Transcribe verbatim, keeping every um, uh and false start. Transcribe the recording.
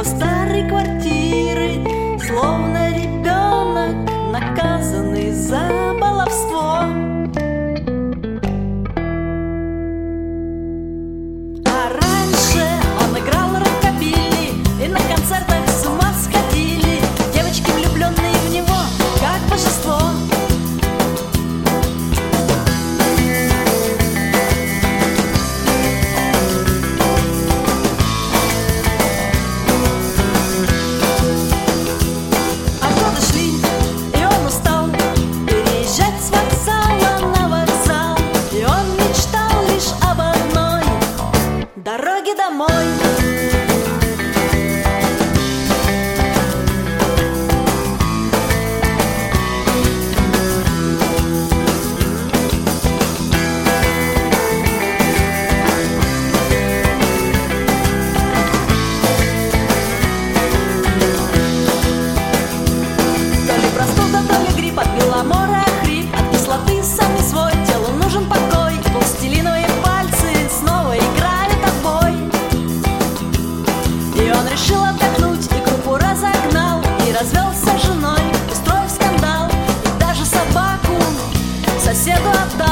его старой квартиры, словно ребенок, наказанный за баловство. А раньше он играл рокобили, и на концертах с ума сходили девочки, влюбленные в него, как божество. Дороги домой. То ли простуда, то ли грипп, отбила море хрип, от кислоты сам не свой, телу нужен покой. Пластилиновые пальцы снова играют. И он решил отдохнуть, и группу разогнал, и развелся с женой, устроив скандал, и даже собаку соседу отдал.